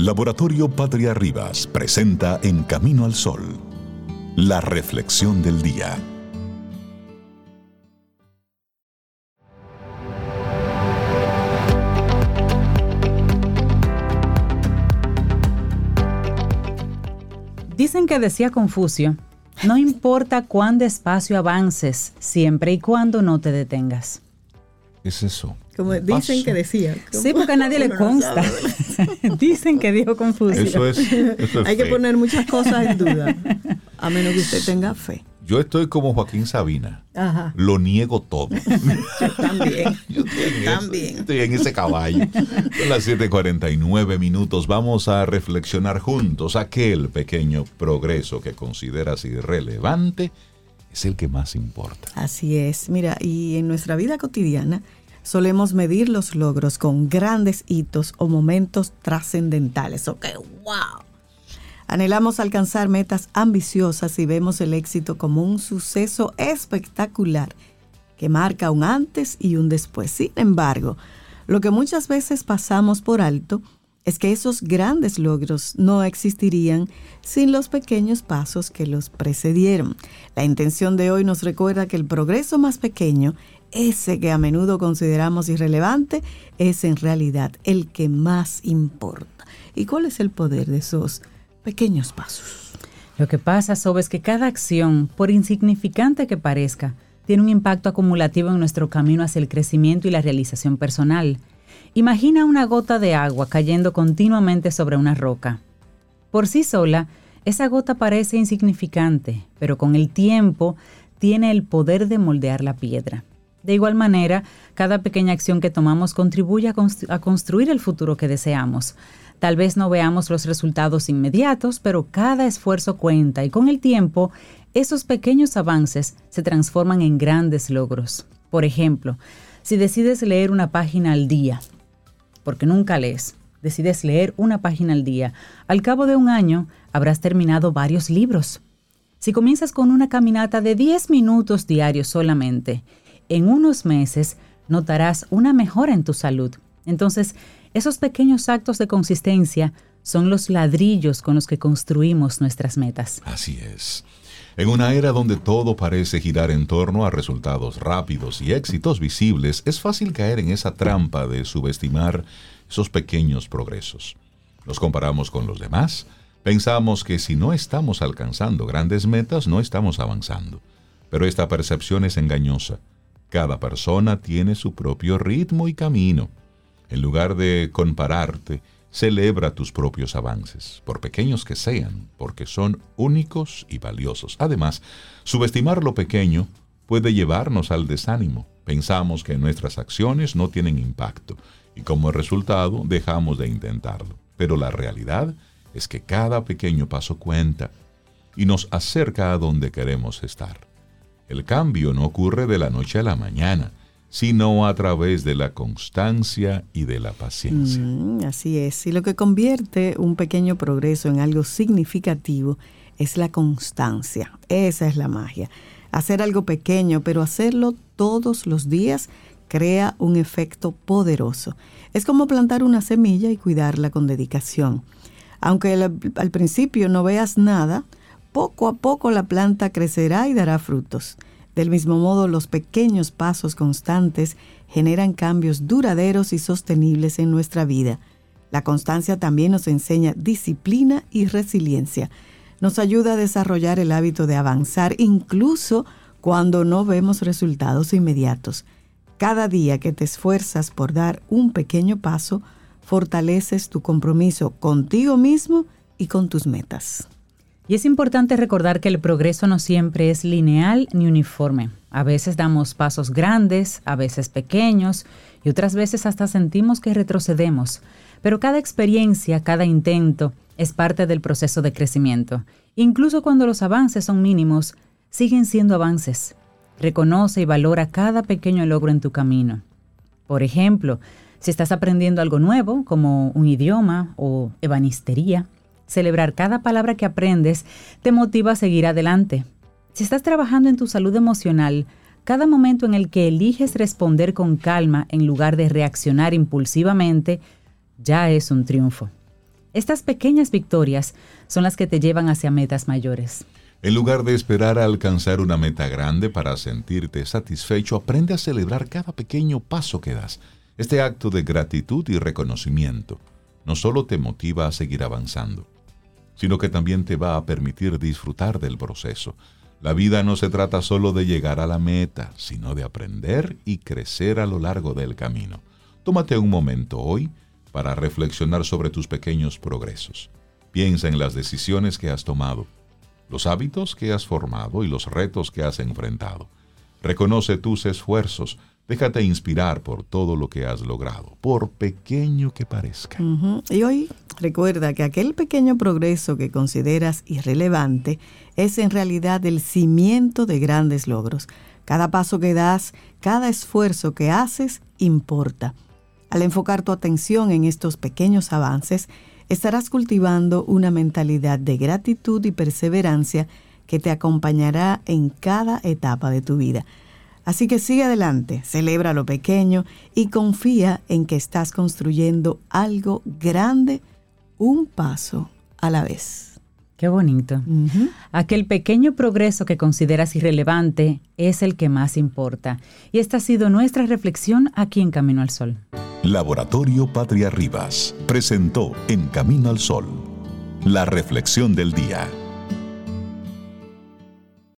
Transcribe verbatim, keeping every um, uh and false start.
Laboratorio Patria Rivas presenta En Camino al Sol, la reflexión del día. Dicen que decía Confucio, no importa cuán despacio avances, siempre y cuando no te detengas. ¿Qué es eso? Como dicen que decía. Sí, porque a nadie le consta. Dicen que dijo Confucio. Eso es, eso es Hay fe. que poner muchas cosas en duda, a menos que usted tenga fe. Yo estoy como Joaquín Sabina. Ajá. Lo niego todo. Yo también. Yo estoy en, También. ese, estoy en ese caballo. Son las siete cuarenta y nueve minutos. Vamos a reflexionar juntos. Aquel pequeño progreso que consideras irrelevante es el que más importa. Así es. Mira, y en nuestra vida cotidiana solemos medir los logros con grandes hitos o momentos trascendentales. Ok, wow. Anhelamos alcanzar metas ambiciosas y vemos el éxito como un suceso espectacular que marca un antes y un después. Sin embargo, lo que muchas veces pasamos por alto es que esos grandes logros no existirían sin los pequeños pasos que los precedieron. La intención de hoy nos recuerda que el progreso más pequeño, ese que a menudo consideramos irrelevante, es en realidad el que más importa. ¿Y cuál es el poder de esos pequeños pasos? Lo que pasa, Sobe, es que cada acción, por insignificante que parezca, tiene un impacto acumulativo en nuestro camino hacia el crecimiento y la realización personal. Imagina una gota de agua cayendo continuamente sobre una roca. Por sí sola, esa gota parece insignificante, pero con el tiempo tiene el poder de moldear la piedra. De igual manera, cada pequeña acción que tomamos contribuye a, constru- a construir el futuro que deseamos. Tal vez no veamos los resultados inmediatos, pero cada esfuerzo cuenta y con el tiempo, esos pequeños avances se transforman en grandes logros. Por ejemplo, si decides leer una página al día, porque nunca lees, decides leer una página al día, al cabo de un año habrás terminado varios libros. Si comienzas con una caminata de diez minutos diarios solamente, en unos meses notarás una mejora en tu salud. Entonces, esos pequeños actos de consistencia son los ladrillos con los que construimos nuestras metas. Así es. En una era donde todo parece girar en torno a resultados rápidos y éxitos visibles, es fácil caer en esa trampa de subestimar esos pequeños progresos. Nos comparamos con los demás, pensamos que si no estamos alcanzando grandes metas, no estamos avanzando. Pero esta percepción es engañosa. Cada persona tiene su propio ritmo y camino. En lugar de compararte, celebra tus propios avances, por pequeños que sean, porque son únicos y valiosos. Además, subestimar lo pequeño puede llevarnos al desánimo. Pensamos que nuestras acciones no tienen impacto y como resultado dejamos de intentarlo. Pero la realidad es que cada pequeño paso cuenta y nos acerca a donde queremos estar. El cambio no ocurre de la noche a la mañana, sino a través de la constancia y de la paciencia. Mm, así es. Y lo que convierte un pequeño progreso en algo significativo es la constancia. Esa es la magia. Hacer algo pequeño, pero hacerlo todos los días, crea un efecto poderoso. Es como plantar una semilla y cuidarla con dedicación. Aunque al, al principio no veas nada, poco a poco la planta crecerá y dará frutos. Del mismo modo, los pequeños pasos constantes generan cambios duraderos y sostenibles en nuestra vida. La constancia también nos enseña disciplina y resiliencia. Nos ayuda a desarrollar el hábito de avanzar incluso cuando no vemos resultados inmediatos. Cada día que te esfuerzas por dar un pequeño paso, fortaleces tu compromiso contigo mismo y con tus metas. Y es importante recordar que el progreso no siempre es lineal ni uniforme. A veces damos pasos grandes, a veces pequeños, y otras veces hasta sentimos que retrocedemos. Pero cada experiencia, cada intento, es parte del proceso de crecimiento. Incluso cuando los avances son mínimos, siguen siendo avances. Reconoce y valora cada pequeño logro en tu camino. Por ejemplo, si estás aprendiendo algo nuevo, como un idioma o ebanistería, celebrar cada palabra que aprendes te motiva a seguir adelante. Si estás trabajando en tu salud emocional, cada momento en el que eliges responder con calma en lugar de reaccionar impulsivamente, ya es un triunfo. Estas pequeñas victorias son las que te llevan hacia metas mayores. En lugar de esperar a alcanzar una meta grande para sentirte satisfecho, aprende a celebrar cada pequeño paso que das. Este acto de gratitud y reconocimiento no solo te motiva a seguir avanzando, sino que también te va a permitir disfrutar del proceso. La vida no se trata solo de llegar a la meta, sino de aprender y crecer a lo largo del camino. Tómate un momento hoy para reflexionar sobre tus pequeños progresos. Piensa en las decisiones que has tomado, los hábitos que has formado y los retos que has enfrentado. Reconoce tus esfuerzos. Déjate inspirar por todo lo que has logrado, por pequeño que parezca. Uh-huh. Y hoy recuerda que aquel pequeño progreso que consideras irrelevante es en realidad el cimiento de grandes logros. Cada paso que das, cada esfuerzo que haces, importa. Al enfocar tu atención en estos pequeños avances, estarás cultivando una mentalidad de gratitud y perseverancia que te acompañará en cada etapa de tu vida. Así que sigue adelante, celebra lo pequeño y confía en que estás construyendo algo grande, un paso a la vez. Qué bonito. Uh-huh. Aquel pequeño progreso que consideras irrelevante es el que más importa. Y esta ha sido nuestra reflexión aquí en Camino al Sol. Laboratorio Patria Rivas presentó En Camino al Sol, la reflexión del día.